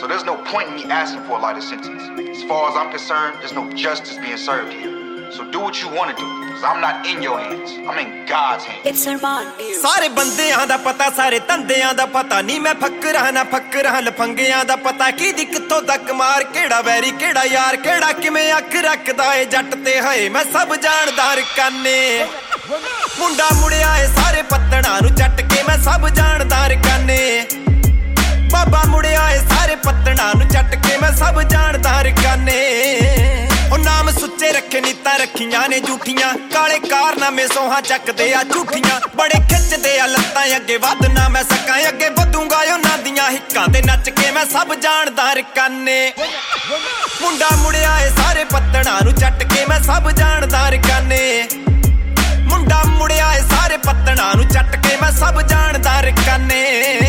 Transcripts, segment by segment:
So there's no point in me asking for a lighter sentence. As far as I'm concerned, there's no justice being served here. So do what you want to do, because I'm not in your hands. I'm in God's hands. It's Arman. ਸਾਰੇ ਬੰਦਿਆਂ ਦਾ ਪਤਾ, ਸਾਰੇ ਧੰਦਿਆਂ ਦਾ ਪਤਾ ਨਹੀਂ। ਮੈਂ ਫੱਕਰਾਂ ਨਾ ਫੱਕਰਾਂ ਲਫੰਗਿਆਂ ਦਾ ਪਤਾ ਕਿਹਦੀ ਕਿੱਥੋਂ ਤੱਕ ਮਾਰ, ਕਿਹੜਾ ਵੈਰੀ ਕਿਹੜਾ ਯਾਰ, ਕਿਹੜਾ ਕਿਵੇਂ ਅੱਖ ਰੱਖਦਾ ਏ ਜੱਟ ਤੇ ਹਏ। ਮੈਂ ਸਭ ਜਾਣਦਾ ਰਕਾਨੇ, ਮੁੰਡਾ ਮੁੜਿਆ ਏ ਸਾਰੇ ਪੱਤਣਾਂ ਨੂੰ ਚੱਟ ਕੇ। ਮੈਂ ਸਭ ਜਾਣਦਾ ਰਕਾਨੇ, ਬਾਬਾ ਮੁੜਿਆ ਏ ਸਾਰੇ ਪੱਤਣਾਂ ਨੂੰ ਚੱਟ ਕੇ। ਮੈਂ ਸਭ ਜਾਣਦਾ ਰਕਾਨੇ। ਉਹ ਨਾਮ ਸੁੱਚੇ ਰੱਖੇ ਨੀਤਾਂ ਰੱਖੀਆਂ ਨੇ ਝੂਠੀਆਂ, ਕਾਲੇ ਕਾਰਨਾਮੇ ਸੋਹਾਂ ਚੱਕਦੇ ਆ ਝੂਠੀਆਂ। ਬੜੇ ਖਿੱਚਦੇ ਆ ਲੱਤਾਂ ਅੱਗੇ ਵੱਧ ਨਾ ਮੈਂ ਸਕਾਂ, ਅੱਗੇ ਵਧੂੰਗਾ ਉਹਨਾਂ ਦੀਆਂ ਹਿੱਕਾਂ ਤੇ ਨੱਚ ਕੇ। ਮੈਂ ਸਭ ਜਾਣਦਾ ਰਕਾਨੇ, ਮੁੰਡਾ ਮੁੜਿਆ ਏ ਸਾਰੇ ਪੱਤਣਾਂ ਨੂੰ ਚੱਟ ਕੇ। ਮੈਂ ਸਭ ਜਾਣਦਾ ਰਕਾਨੇ, ਮੁੰਡਾ ਮੁੜਿਆ ਏ ਸਾਰੇ ਪੱਤਣਾਂ ਨੂੰ ਚੱਟ ਕੇ। ਮੈਂ ਸਭ ਜਾਣਦਾ ਰਕਾਨੇ।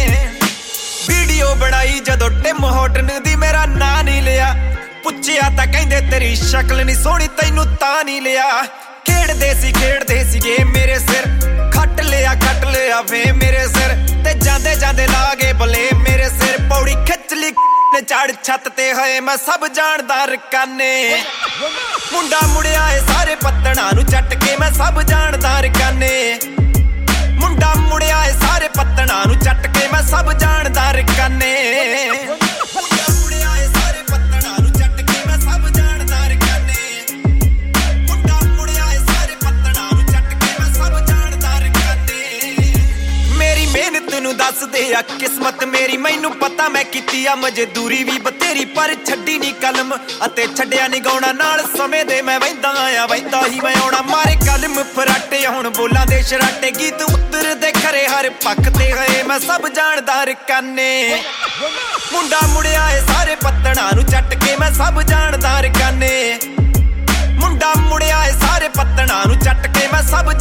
ਵੀਡੀਓ ਬਣਾਈ ਜਦੋਂ ਟਿਮ ਹੋਟਨ ਦੀ ਮੇਰਾ ਨਾਂ ਨਹੀਂ ਲਿਆ, ਪੁੱਛਿਆ ਤਾਂ ਕਹਿੰਦੇ ਤੇਰੀ ਸ਼ਕਲ ਨਹੀਂ ਸੋਹਣੀ ਤੈਨੂੰ ਤਾਂ ਨਹੀਂ ਲਿਆ। ਖੇਡਦੇ ਸੀਗੇ ਮੇਰੇ ਸਿਰ, ਖੱਟ ਲਿਆ ਵੇ ਮੇਰੇ ਸਿਰ ਤੇ ਜਾਂਦੇ ਜਾਂਦੇ ਲਾਗੇ ਬਲੇ ਮੇਰੇ ਸਿਰ। ਪੌੜੀ ਖਿੱਚ ਲਈ ਨੇ ਚੜ ਛੱਤ ਤੇ ਹਏ। ਮੈਂ ਸਭ ਜਾਣਦਾ ਰਕਾਨੇ, ਮੁੰਡਾ ਮੁੜਿਆ ਏ ਸਾਰੇ ਪੱਤਣਾਂ ਨੂੰ ਚੱਟ ਕੇ। ਮੈਂ ਸਭ ਜਾਣਦਾ ਰਕਾਨੇ, ਮੁੰਡਾ ਮੁੜਿਆ ਏ ਸਾਰੇ ਪੱਤਣਾਂ ਨੂੰ ਚੱਟ ਕੇ। ਮੈਂ ਸਭ ਜਾਣਦਾ ਰਕਾਨੇ, ਮੁੰਡਾ ਮੁੜਿਆ ਏ ਸਾਰੇ ਪੱਤਣਾਂ ਨੂੰ ਚੱਟ ਕੇ। ਮੈਂ ਸਭ ਜਾਣਦਾ ਰਕਾਨੇ, ਮੁੰਡਾ ਮੁੜਿਆ ਏ ਸਾਰੇ ਪੱਤਣਾਂ ਨੂੰ ਚੱਟ ਕੇ। ਮੈਂ ਸਭ ਜਾਣਦਾ ਰਕਾਨੇ। ਮੇਰੀ ਮਿਹਨਤ ਨੂੰ ਦੱਸਦੇ ਆ ਕਿਸਮਤ ਮੇਰੀ, ਮੈਨੂੰ ਪਤਾ ਮੈਂ ਕੀਤੀ ਆ ਮਜ਼ਦੂਰੀ ਵੀ ਬਥੇਰੀ, ਪਰ ਛੱਡੀ ਨਹੀਂ ਕਲਮ ਅਤੇ ਛੱਡਿਆ ਨਹੀਂ ਗਾਉਣਾ। ਨਾਲ ਸਮੇਂ ਦੇ ਮੈਂ ਵਹਿੰਦਾ ਆਇਆ, ਵਹਿੰਦਾ ਹੀ ਮੈਂ ਆਉਣਾ। ਮਾਰੇ ਕਲਮ ਫਰਾਟੇ ਹੁਣ ਬੋਲਾਂ ਦੇ ਸ਼ਰਾਟੇ, ਗੀਤ ਉਤਰਦੇ ਖਰੇ ਹਰ ਪੱਖ ਤੇ ਹਏ। ਮੈਂ ਸਭ ਜਾਣਦਾ ਰਕਾਨੇ, ਮੁੰਡਾ ਮੁੜਿਆ ਏ ਸਾਰੇ ਪੱਤਣਾਂ ਨੂੰ ਚੱਟ ਕੇ। ਮੈਂ ਸਭ ਜਾਣਦਾ ਰਕਾਨੇ, ਮੁੰਡਾ ਮੁੜਿਆ ਏ ਸਾਰੇ ਪੱਤਣਾਂ ਨੂੰ ਚੱਟ ਕੇ। ਮੈਂ ਸਭ